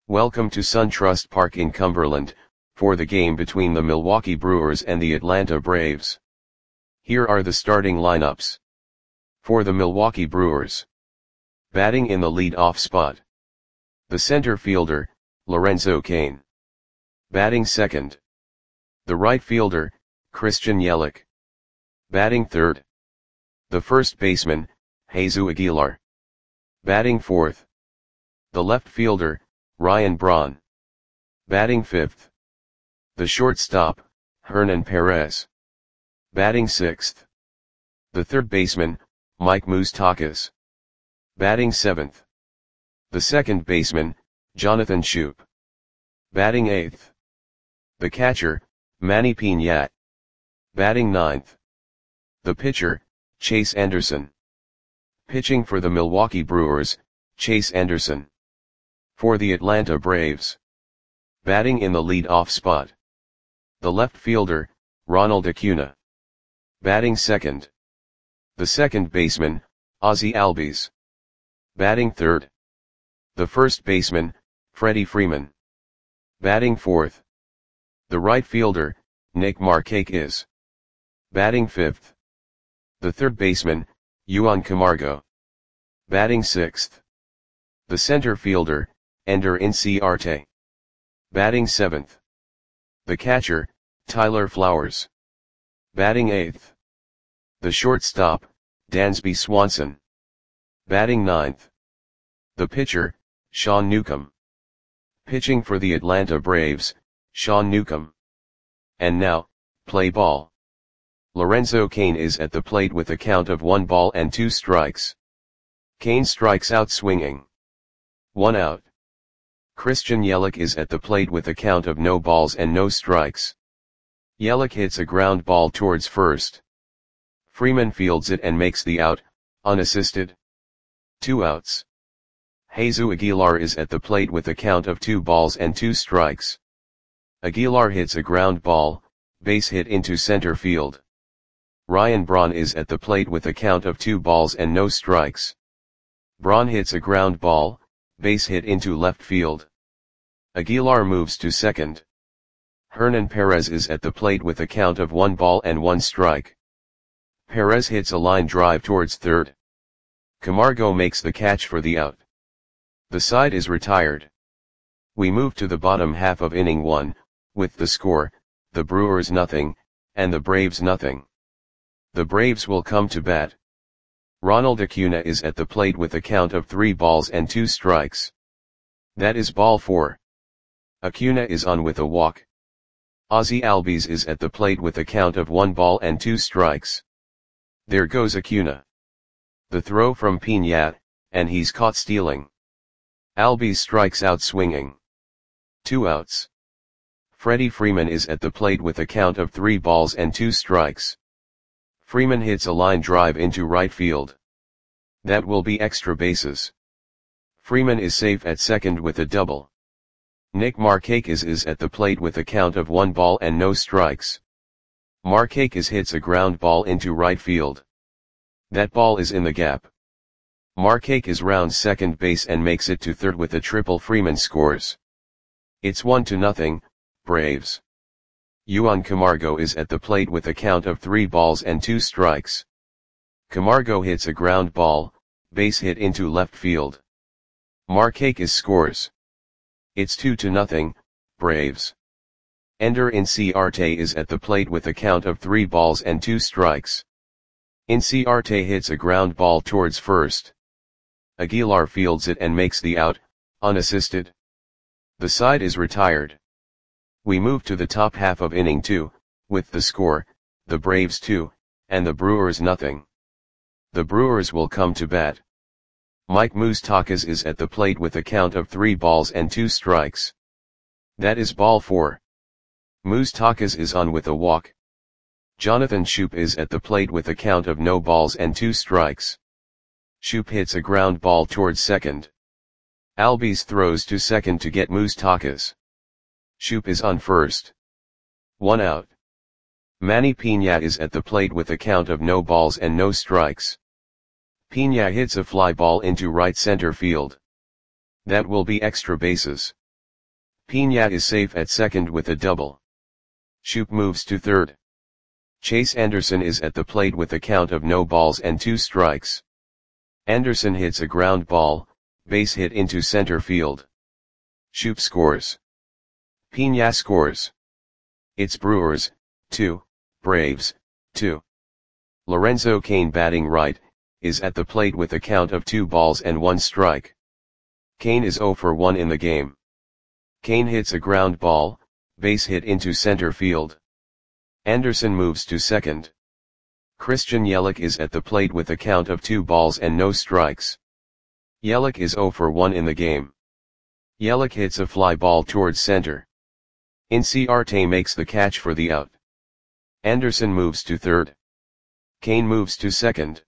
Welcome to SunTrust Park in Cumberland, for the game between the Milwaukee Brewers and the Atlanta Braves. Here are the starting lineups. For the Milwaukee Brewers. Batting in the lead-off spot. The center fielder, Lorenzo Cain. Batting second. The right fielder, Christian Yelich. Batting third. The first baseman, Jesus Aguilar. Batting fourth. The left fielder, Ryan Braun. Batting fifth. The shortstop, Hernan Perez. Batting sixth. The third baseman, Mike Moustakas. Batting seventh. The second baseman, Jonathan Schoop. Batting eighth. The catcher, Manny Piñat. Batting ninth. The pitcher, Chase Anderson. Pitching for the Milwaukee Brewers, Chase Anderson. For the Atlanta Braves. Batting in the lead-off spot. The left fielder, Ronald Acuna. Batting second. The second baseman, Ozzie Albies. Batting third. The first baseman, Freddie Freeman. Batting fourth. The right fielder, Nick Markakis. Batting fifth. The third baseman, Yoan Camargo. Batting sixth. The center fielder, Ender Inciarte. Batting seventh. The catcher, Tyler Flowers. Batting eighth. The shortstop, Dansby Swanson. Batting ninth. The pitcher, Sean Newcomb. Pitching for the Atlanta Braves, Sean Newcomb. And now, play ball. Lorenzo Cain is at the plate with a count of 1 ball and 2 strikes. Cain strikes out swinging. 1 out. Christian Yelich is at the plate with a count of no balls and no strikes. Yelich hits a ground ball towards first. Freeman fields it and makes the out, unassisted. 2 outs. Jesus Aguilar is at the plate with a count of 2 balls and 2 strikes. Aguilar hits a ground ball, base hit into center field. Ryan Braun is at the plate with a count of 2 balls and no strikes. Braun hits a ground ball, base hit into left field. Aguilar moves to second. Hernan Perez is at the plate with a count of 1 ball and 1 strike. Perez hits a line drive towards third. Camargo makes the catch for the out. The side is retired. We move to the bottom half of inning 1, with the score, the Brewers nothing, and the Braves nothing. The Braves will come to bat. Ronald Acuna is at the plate with a count of 3 balls and 2 strikes. That is ball 4. Acuna is on with a walk. Ozzie Albies is at the plate with a count of 1 ball and 2 strikes. There goes Acuna. The throw from Piñat, and he's caught stealing. Albies strikes out swinging. 2 outs. Freddie Freeman is at the plate with a count of 3 balls and 2 strikes. Freeman hits a line drive into right field. That will be extra bases. Freeman is safe at second with a double. Nick Markakis is at the plate with a count of 1 ball and no strikes. Markakis hits a ground ball into right field. That ball is in the gap. Markakis rounds second base and makes it to third with a triple. Freeman scores. It's 1-0, Braves. Yoan Camargo is at the plate with a count of 3 balls and 2 strikes. Camargo hits a ground ball, base hit into left field. Markakis scores. It's 2-0, Braves. Ender Inciarte is at the plate with a count of 3 balls and 2 strikes. Inciarte hits a ground ball towards first. Aguilar fields it and makes the out, unassisted. The side is retired. We move to the top half of inning 2, with the score, the Braves 2, and the Brewers nothing. The Brewers will come to bat. Mike Moustakas is at the plate with a count of 3 balls and 2 strikes. That is ball 4. Moustakas is on with a walk. Jonathan Schoop is at the plate with a count of no balls and 2 strikes. Schoop hits a ground ball towards second. Albies throws to second to get Moustakas. Schoop is on first. 1 out. Manny Piñat is at the plate with a count of no balls and no strikes. Piñat hits a fly ball into right center field. That will be extra bases. Pena is safe at second with a double. Shoop moves to third. Chase Anderson is at the plate with a count of no balls and 2 strikes. Anderson hits a ground ball, base hit into center field. Shoop scores. Pena scores. It's Brewers, 2, Braves, 2. Lorenzo Cain batting right, is at the plate with a count of 2 balls and 1 strike. Cain is 0 for 1 in the game. Cain hits a ground ball, base hit into center field. Anderson moves to second. Christian Yelich is at the plate with a count of 2 balls and no strikes. Yelich is 0 for 1 in the game. Yelich hits a fly ball towards center. Inciarte makes the catch for the out. Anderson moves to third. Cain moves to second.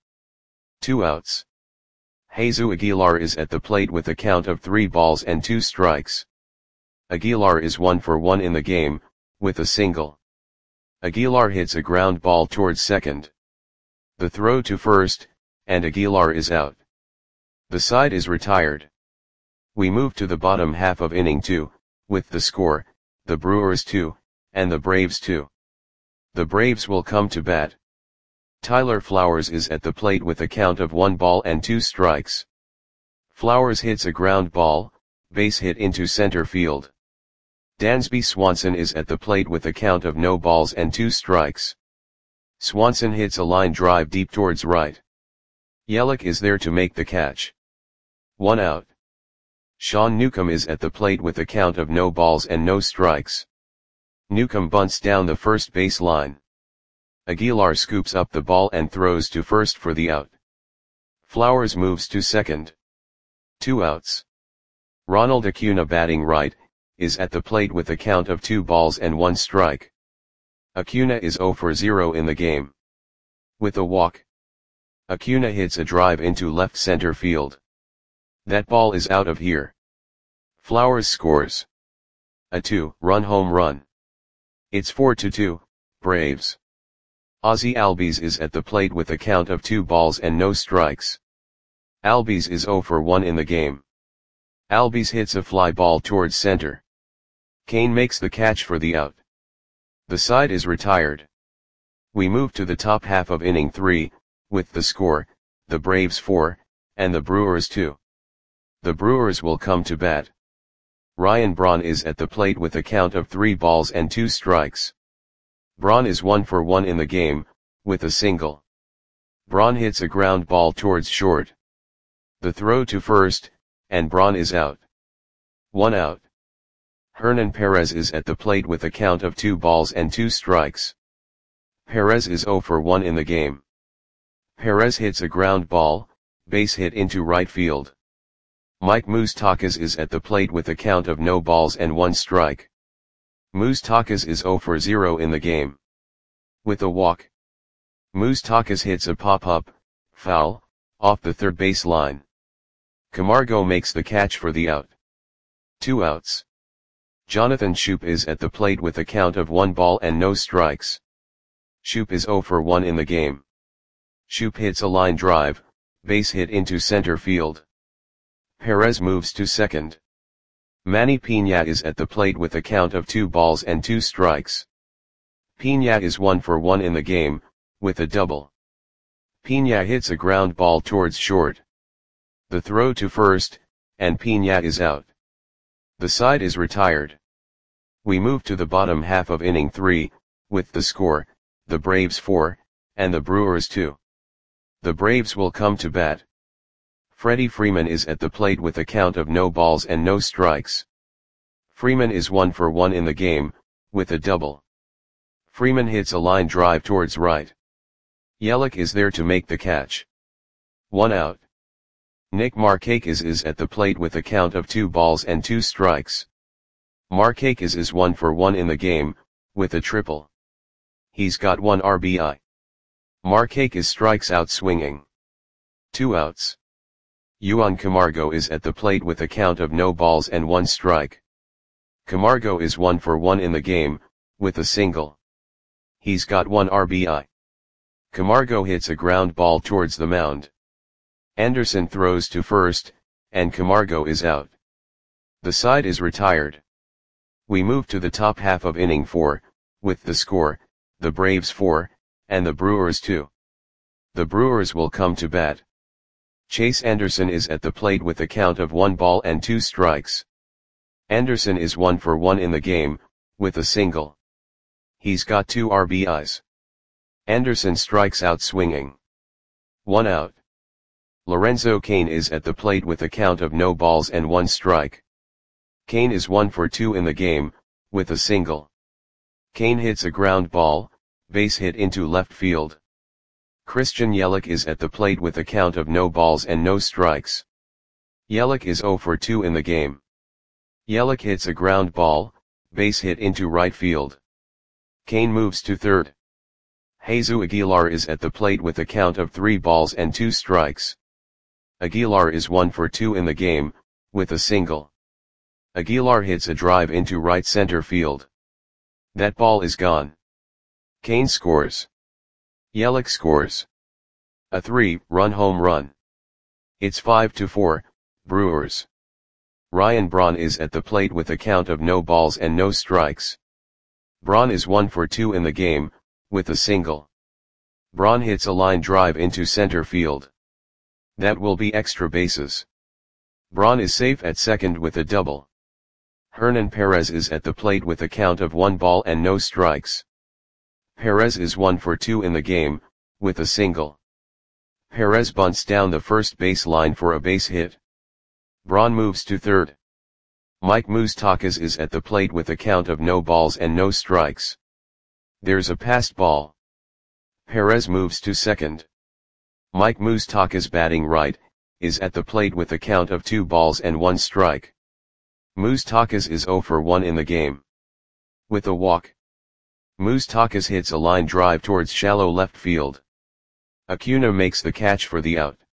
2 outs. Jesus Aguilar is at the plate with a count of 3 balls and 2 strikes. Aguilar is 1 for 1 in the game, with a single. Aguilar hits a ground ball towards second. The throw to first, and Aguilar is out. The side is retired. We move to the bottom half of inning 2, with the score, the Brewers 2, and the Braves 2. The Braves will come to bat. Tyler Flowers is at the plate with a count of 1 ball and 2 strikes. Flowers hits a ground ball, base hit into center field. Dansby Swanson is at the plate with a count of no balls and 2 strikes. Swanson hits a line drive deep towards right. Yelich is there to make the catch. 1 out. Sean Newcomb is at the plate with a count of no balls and no strikes. Newcomb bunts down the first base line. Aguilar scoops up the ball and throws to first for the out. Flowers moves to second. 2 outs. Ronald Acuna batting right, is at the plate with a count of 2 balls and 1 strike. Acuna is 0 for 0 in the game. With a walk. Acuna hits a drive into left center field. That ball is out of here. Flowers scores. A 2-run home run. It's 4-2, Braves. Ozzie Albies is at the plate with a count of 2 balls and no strikes. Albies is 0 for 1 in the game. Albies hits a fly ball towards center. Cain makes the catch for the out. The side is retired. We move to the top half of inning 3, with the score, the Braves 4, and the Brewers 2. The Brewers will come to bat. Ryan Braun is at the plate with a count of 3 balls and 2 strikes. Braun is 1 for 1 in the game, with a single. Braun hits a ground ball towards short. The throw to first, and Braun is out. 1 out. Hernan Perez is at the plate with a count of 2 balls and 2 strikes. Perez is 0 for 1 in the game. Perez hits a ground ball, base hit into right field. Mike Moustakas is at the plate with a count of no balls and 1 strike. Moustakas is 0 for 0 in the game. With a walk. Moustakas hits a pop-up, foul, off the third base line. Camargo makes the catch for the out. 2 outs. Jonathan Schoop is at the plate with a count of 1 ball and no strikes. Schoop is 0 for 1 in the game. Schoop hits a line drive, base hit into center field. Perez moves to second. Manny Pena is at the plate with a count of 2 balls and 2 strikes. Pena is 1 for 1 in the game, with a double. Pena hits a ground ball towards short. The throw to first, and Pena is out. The side is retired. We move to the bottom half of inning 3, with the score, the Braves 4, and the Brewers 2. The Braves will come to bat. Freddie Freeman is at the plate with a count of no balls and no strikes. Freeman is 1 for 1 in the game, with a double. Freeman hits a line drive towards right. Yelich is there to make the catch. 1 out. Nick Markakis is at the plate with a count of 2 balls and 2 strikes. Markakis is 1 for 1 in the game, with a triple. He's got 1 RBI. Markakis strikes out swinging. 2 outs. Juan Camargo is at the plate with a count of no balls and 1 strike. Camargo is 1 for 1 in the game, with a single. He's got 1 RBI. Camargo hits a ground ball towards the mound. Anderson throws to first, and Camargo is out. The side is retired. We move to the top half of inning 4, with the score, the Braves 4, and the Brewers 2. The Brewers will come to bat. Chase Anderson is at the plate with a count of 1 ball and 2 strikes. Anderson is 1 for 1 in the game, with a single. He's got 2 RBIs. Anderson strikes out swinging. 1 out. Lorenzo Cain is at the plate with a count of no balls and 1 strike. Cain is 1 for 2 in the game, with a single. Cain hits a ground ball, base hit into left field. Christian Yelich is at the plate with a count of no balls and no strikes. Yelich is 0 for 2 in the game. Yelich hits a ground ball, base hit into right field. Cain moves to third. Jesus Aguilar is at the plate with a count of 3 balls and 2 strikes. Aguilar is 1 for 2 in the game, with a single. Aguilar hits a drive into right center field. That ball is gone. Cain scores. Yelich scores. A 3-run home run. It's 5-4, Brewers. Ryan Braun is at the plate with a count of no balls and no strikes. Braun is 1 for 2 in the game, with a single. Braun hits a line drive into center field. That will be extra bases. Braun is safe at second with a double. Hernan Perez is at the plate with a count of 1 ball and no strikes. Perez is 1 for 2 in the game, with a single. Perez bunts down the first base line for a base hit. Braun moves to third. Mike Moustakas is at the plate with a count of no balls and no strikes. There's a passed ball. Perez moves to second. Mike Moustakas, batting right, is at the plate with a count of 2 balls and 1 strike. Moustakas is 0 for 1 in the game. With a walk. Moustakas hits a line drive towards shallow left field. Acuna makes the catch for the out.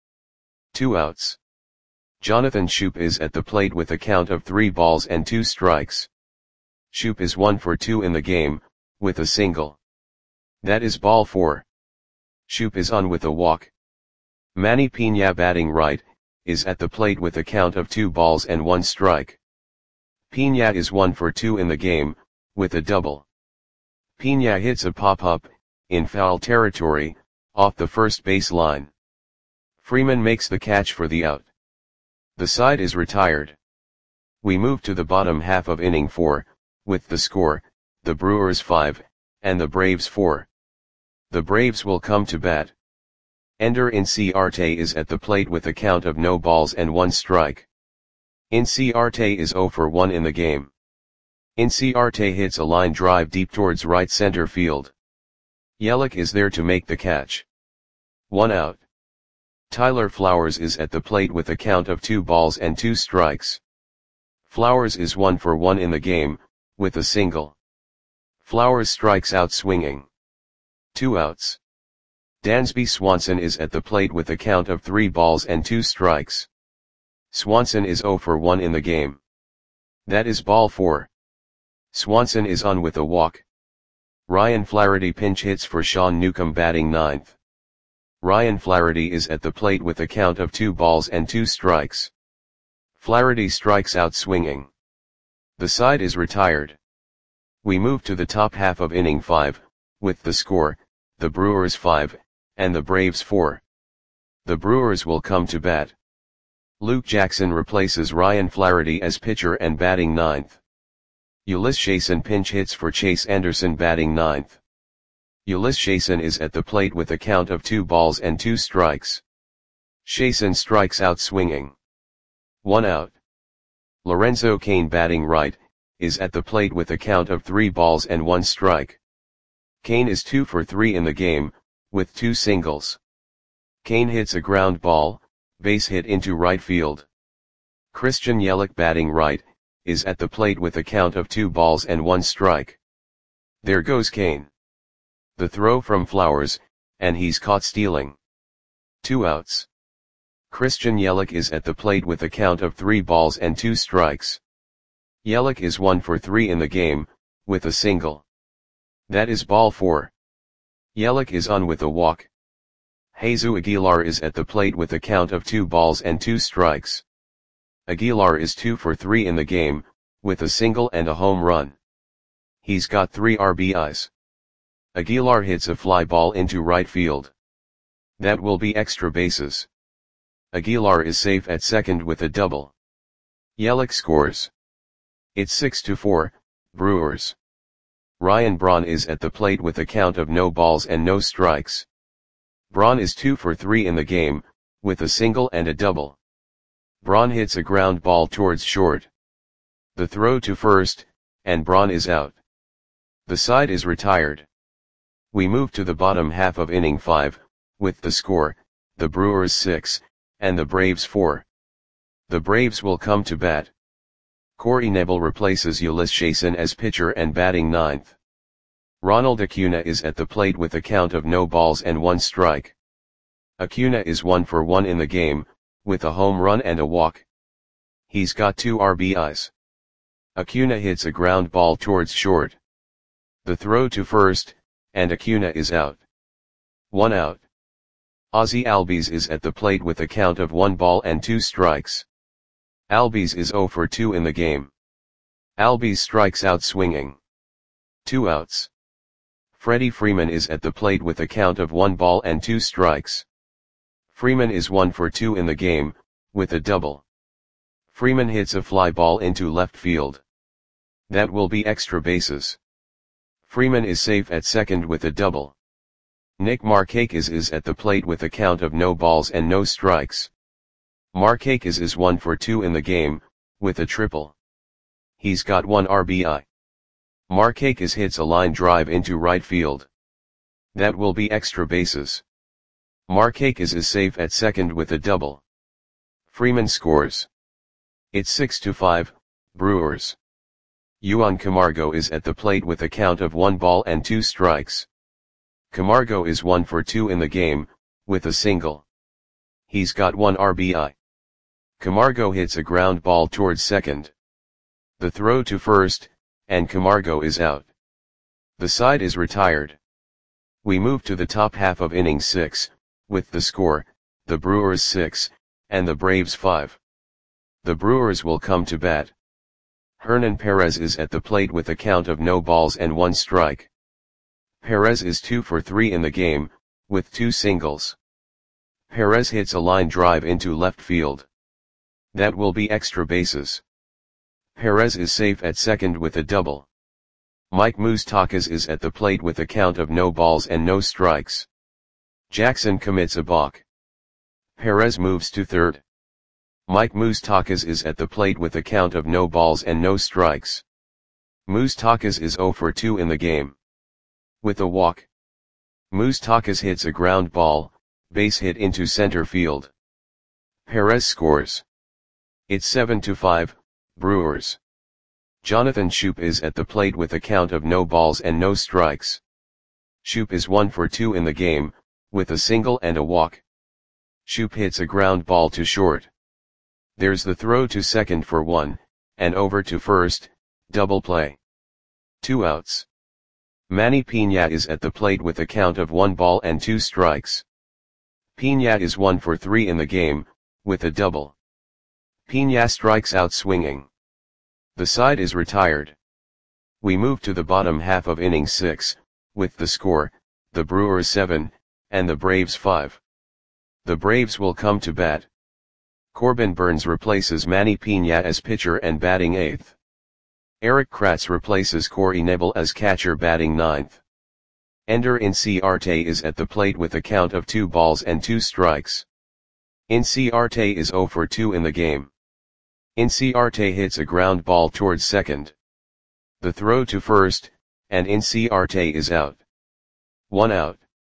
2 outs. Jonathan Schoop is at the plate with a count of 3 balls and 2 strikes. Schoop is 1 for 2 in the game, with a single. That is ball 4. Schoop is on with a walk. Manny Piña, batting right, is at the plate with a count of 2 balls and 1 strike. Piña is 1 for 2 in the game, with a double. Piña hits a pop-up, in foul territory, off the first base line. Freeman makes the catch for the out. The side is retired. We move to the bottom half of inning 4, with the score, the Brewers 5, and the Braves 4. The Braves will come to bat. Ender Inciarte is at the plate with a count of no balls and 1 strike. Inciarte is 0 for 1 in the game. Inciarte hits a line drive deep towards right center field. Yelich is there to make the catch. 1 out. Tyler Flowers is at the plate with a count of 2 balls and 2 strikes. Flowers is 1 for 1 in the game, with a single. Flowers strikes out swinging. 2 outs. Dansby Swanson is at the plate with a count of 3 balls and 2 strikes. Swanson is 0 for 1 in the game. That is ball 4. Swanson is on with a walk. Ryan Flaherty pinch hits for Sean Newcomb, batting ninth. Ryan Flaherty is at the plate with a count of 2 balls and 2 strikes. Flaherty strikes out swinging. The side is retired. We move to the top half of inning 5, with the score, the Brewers 5, and the Braves 4. The Brewers will come to bat. Luke Jackson replaces Ryan Flaherty as pitcher and batting ninth. Ulyss Chason pinch hits for Chase Anderson, batting ninth. Ulyss Chason is at the plate with a count of 2 balls and 2 strikes. Chason strikes out swinging. 1 out. Lorenzo Cain, batting right, is at the plate with a count of 3 balls and 1 strike. Cain is 2 for 3 in the game, with 2 singles. Cain hits a ground ball, base hit into right field. Christian Yelich, batting right, is at the plate with a count of 2 balls and 1 strike. There goes Cain. The throw from Flowers, and he's caught stealing. 2 outs. Christian Yelich is at the plate with a count of 3 balls and 2 strikes. Yelich is 1 for 3 in the game, with a single. That is ball 4. Yelich is on with a walk. Jesus Aguilar is at the plate with a count of 2 balls and 2 strikes. Aguilar is 2 for 3 in the game, with a single and a home run. He's got 3 RBIs. Aguilar hits a fly ball into right field. That will be extra bases. Aguilar is safe at second with a double. Yelich scores. It's 6-4, Brewers. Ryan Braun is at the plate with a count of no balls and no strikes. Braun is 2 for 3 in the game, with a single and a double. Braun hits a ground ball towards short. The throw to first, and Braun is out. The side is retired. We move to the bottom half of inning 5, with the score, the Brewers 6, and the Braves 4. The Braves will come to bat. Corey Knebel replaces Ulysses Chason as pitcher and batting 9th. Ronald Acuna is at the plate with a count of no balls and 1 strike. Acuna is 1 for 1 in the game, with a home run and a walk. He's got 2 RBIs. Acuna hits a ground ball towards short. The throw to first, and Acuna is out. 1 out. Ozzie Albies is at the plate with a count of 1 ball and 2 strikes. Albies is 0 for 2 in the game. Albies strikes out swinging. 2 outs. Freddie Freeman is at the plate with a count of 1 ball and 2 strikes. Freeman is 1 for 2 in the game, with a double. Freeman hits a fly ball into left field. That will be extra bases. Freeman is safe at second with a double. Nick Markakis is at the plate with a count of no balls and no strikes. Markakis is 1 for 2 in the game, with a triple. He's got 1 RBI. Markakis hits a line drive into right field. That will be extra bases. Markakis is safe at second with a double. Freeman scores. It's 6-5, Brewers. Juan Camargo is at the plate with a count of 1 ball and 2 strikes. Camargo is 1 for 2 in the game, with a single. He's got 1 RBI. Camargo hits a ground ball towards second. The throw to first, and Camargo is out. The side is retired. We move to the top half of inning 6, with the score, the Brewers 6, and the Braves 5. The Brewers will come to bat. Hernan Perez is at the plate with a count of no balls and 1 strike. Perez is 2 for 3 in the game, with 2 singles. Perez hits a line drive into left field. That will be extra bases. Perez is safe at second with a double. Mike Moustakas is at the plate with a count of no balls and no strikes. Jackson commits a balk. Perez moves to third. Mike Moustakas is at the plate with a count of no balls and no strikes. Moustakas is 0 for 2 in the game. With a walk. Moustakas hits a ground ball, base hit into center field. Perez scores. It's 7-5, Brewers. Jonathan Schoop is at the plate with a count of no balls and no strikes. Schoop is 1 for 2 in the game, with a single and a walk. Schoop hits a ground ball to short. There's the throw to second for 1, and over to first, double play. 2 outs. Manny Piña is at the plate with a count of 1 ball and 2 strikes. Piña is 1 for 3 in the game, with a double. Piña strikes out swinging. The side is retired. We move to the bottom half of inning 6, with the score, the Brewers 7, and the Braves 5. The Braves will come to bat. Corbin Burns replaces Manny Piña as pitcher and batting 8th. Eric Kratz replaces Corey Knebel as catcher batting 9th. Ender Inciarte is at the plate with a count of 2 balls and 2 strikes. Inciarte is 0 for 2 in the game. Inciarte hits a ground ball towards second. The throw to first, and Inciarte is out. 1 out.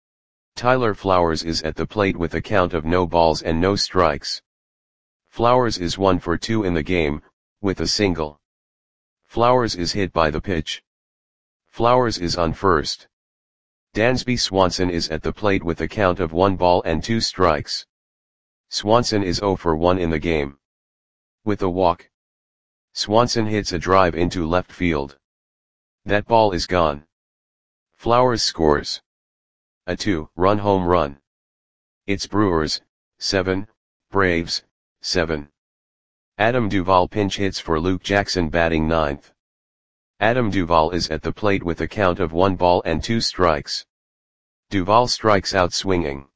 Tyler Flowers is at the plate with a count of no balls and no strikes. Flowers is 1 for 2 in the game, with a single. Flowers is hit by the pitch. Flowers is on first. Dansby Swanson is at the plate with a count of 1 ball and 2 strikes. Swanson is 0 for 1 in the game. With a walk. Swanson hits a drive into left field. That ball is gone. Flowers scores. A 2-run home run. It's Brewers, 7, Braves, 7. Adam Duvall pinch hits for Luke Jackson batting ninth. Adam Duvall is at the plate with a count of 1 ball and 2 strikes. Duvall strikes out swinging.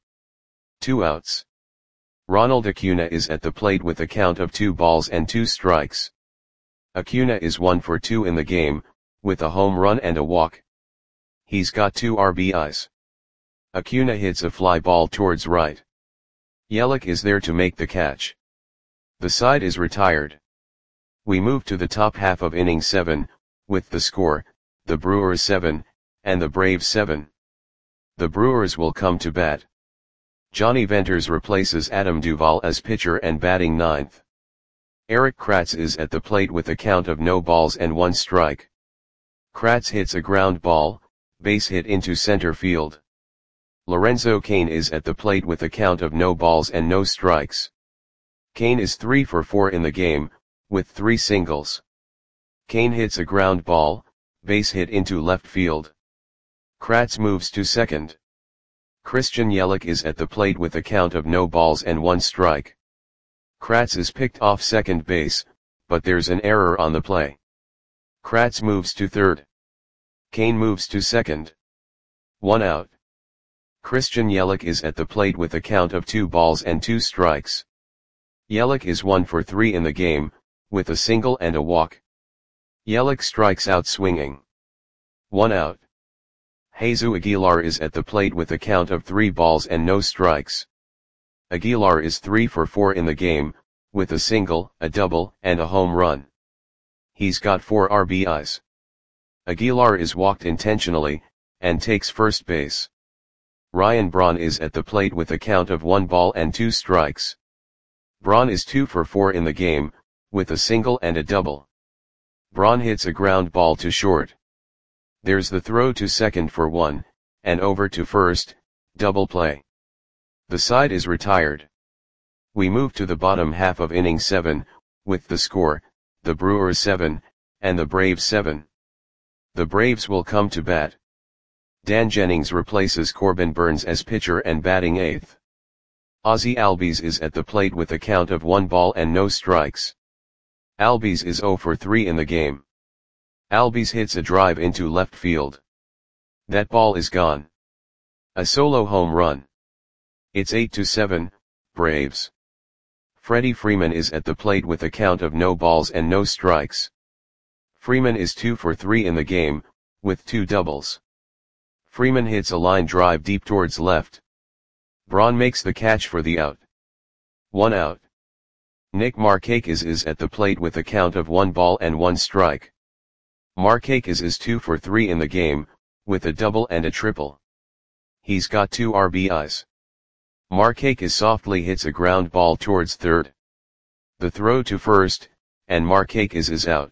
2 outs. Ronald Acuna is at the plate with a count of 2 balls and 2 strikes. Acuna is 1 for 2 in the game, with a home run and a walk. He's got 2 RBIs. Acuna hits a fly ball towards right. Yelich is there to make the catch. The side is retired. We move to the top half of inning 7, with the score, the Brewers 7, and the Braves 7. The Brewers will come to bat. Johnny Venters replaces Adam Duvall as pitcher and batting ninth. Eric Kratz is at the plate with a count of no balls and 1 strike. Kratz hits a ground ball, base hit into center field. Lorenzo Cain is at the plate with a count of no balls and no strikes. Cain is 3 for 4 in the game, with 3 singles. Cain hits a ground ball, base hit into left field. Kratz moves to second. Christian Yelich is at the plate with a count of no balls and 1 strike. Kratz is picked off second base, but there's an error on the play. Kratz moves to third. Cain moves to second. 1 out. Christian Yelich is at the plate with a count of 2 balls and 2 strikes. Yelich is 1 for 3 in the game, with a single and a walk. Yelich strikes out swinging. 1 out. Jesus Aguilar is at the plate with a count of 3 balls and no strikes. Aguilar is 3 for 4 in the game, with a single, a double, and a home run. He's got 4 RBIs. Aguilar is walked intentionally, and takes first base. Ryan Braun is at the plate with a count of 1 ball and 2 strikes. Braun is 2 for 4 in the game, with a single and a double. Braun hits a ground ball to short. There's the throw to second for 1, and over to first, double play. The side is retired. We move to the bottom half of inning 7, with the score, the Brewers 7, and the Braves 7. The Braves will come to bat. Dan Jennings replaces Corbin Burnes as pitcher and batting 8th. Ozzie Albies is at the plate with a count of 1 ball and no strikes. Albies is 0 for 3 in the game. Albies hits a drive into left field. That ball is gone. A solo home run. It's 8-7, Braves. Freddie Freeman is at the plate with a count of no balls and no strikes. Freeman is 2 for 3 in the game, with 2 doubles. Freeman hits a line drive deep towards left. Braun makes the catch for the out. 1 out. Nick Markakis is at the plate with a count of 1 ball and 1 strike. Markakis is 2 for 3 in the game, with a double and a triple. He's got 2 RBIs. Markakis softly hits a ground ball towards third. The throw to first, and Markakis is out.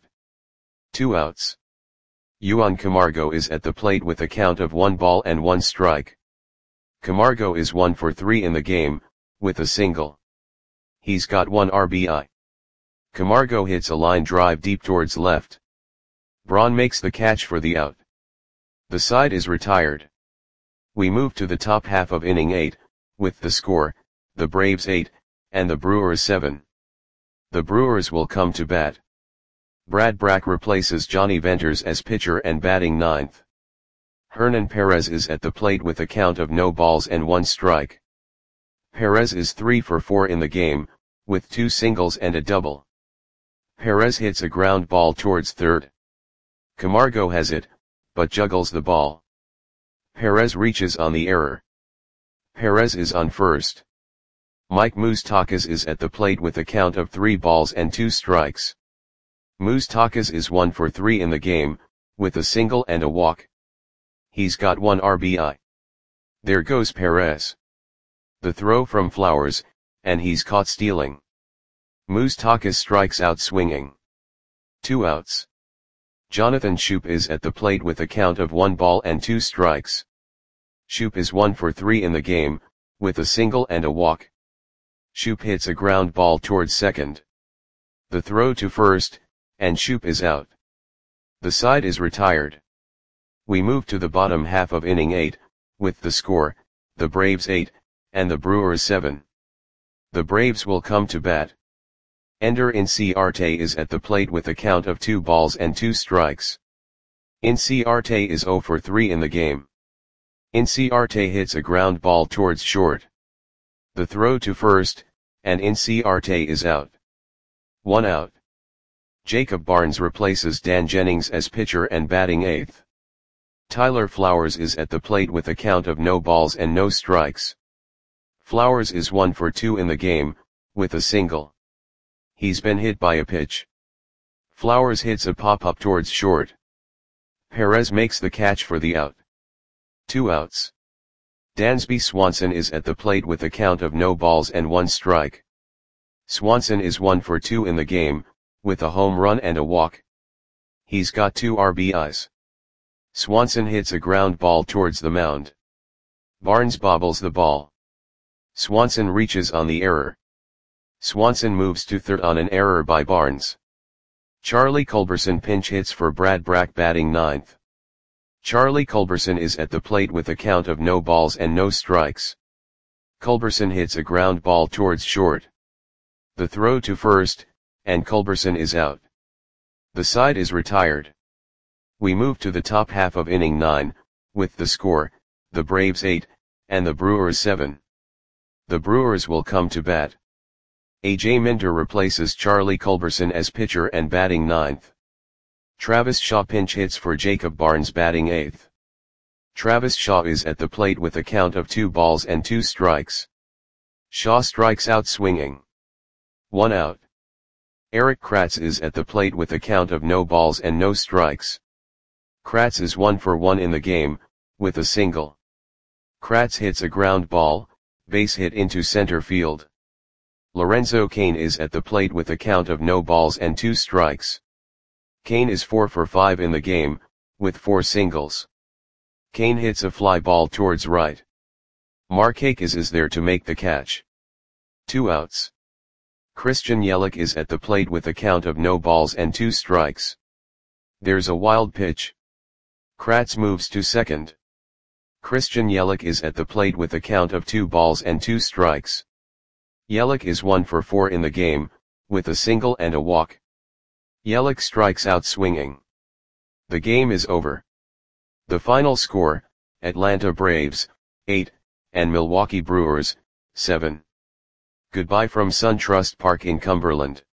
2 outs. Juan Camargo is at the plate with a count of 1 ball and 1 strike. Camargo is 1 for 3 in the game, with a single. He's got 1 RBI. Camargo hits a line drive deep towards left. Braun makes the catch for the out. The side is retired. We move to the top half of inning 8, with the score, the Braves 8, and the Brewers 7. The Brewers will come to bat. Brad Brach replaces Johnny Venters as pitcher and batting ninth. Hernan Perez is at the plate with a count of no balls and 1 strike. Perez is 3 for 4 in the game, with 2 singles and a double. Perez hits a ground ball towards third. Camargo has it, but juggles the ball. Perez reaches on the error. Perez is on first. Mike Moustakas is at the plate with a count of 3 balls and 2 strikes. Moustakas is 1 for 3 in the game, with a single and a walk. He's got 1 RBI. There goes Perez. The throw from Flowers, and he's caught stealing. Moustakas strikes out swinging. 2 outs. Jonathan Schoop is at the plate with a count of 1 ball and 2 strikes. Schoop is 1 for 3 in the game, with a single and a walk. Schoop hits a ground ball towards second. The throw to first, and Schoop is out. The side is retired. We move to the bottom half of inning 8, with the score, the Braves 8, and the Brewers 7. The Braves will come to bat. Ender Inciarte is at the plate with a count of 2 balls and 2 strikes. Inciarte is 0 for 3 in the game. Inciarte hits a ground ball towards short. The throw to first, and Inciarte is out. 1 out. Jacob Barnes replaces Dan Jennings as pitcher and batting 8th. Tyler Flowers is at the plate with a count of no balls and no strikes. Flowers is 1 for 2 in the game, with a single. He's been hit by a pitch. Flowers hits a pop-up towards short. Perez makes the catch for the out. 2 outs. Dansby Swanson is at the plate with a count of no balls and 1 strike. Swanson is 1 for 2 in the game, with a home run and a walk. He's got 2 RBIs. Swanson hits a ground ball towards the mound. Barnes bobbles the ball. Swanson reaches on the error. Swanson moves to third on an error by Barnes. Charlie Culberson pinch hits for Brad Brach batting 9th. Charlie Culberson is at the plate with a count of no balls and no strikes. Culberson hits a ground ball towards short. The throw to first, and Culberson is out. The side is retired. We move to the top half of inning 9, with the score, the Braves 8, and the Brewers 7. The Brewers will come to bat. A.J. Minter replaces Charlie Culberson as pitcher and batting 9th. Travis Shaw pinch hits for Jacob Barnes batting 8th. Travis Shaw is at the plate with a count of 2 balls and 2 strikes. Shaw strikes out swinging. 1 out. Erik Kratz is at the plate with a count of no balls and no strikes. Kratz is 1 for 1 in the game, with a single. Kratz hits a ground ball, base hit into center field. Lorenzo Cain is at the plate with a count of no balls and 2 strikes. Cain is 4 for 5 in the game, with 4 singles. Cain hits a fly ball towards right. Markakis is there to make the catch. 2 outs. Christian Yelich is at the plate with a count of no balls and 2 strikes. There's a wild pitch. Kratz moves to second. Christian Yelich is at the plate with a count of 2 balls and 2 strikes. Yelich is 1 for 4 in the game, with a single and a walk. Yelich strikes out swinging. The game is over. The final score, Atlanta Braves, 8, and Milwaukee Brewers, 7. Goodbye from SunTrust Park in Cumberland.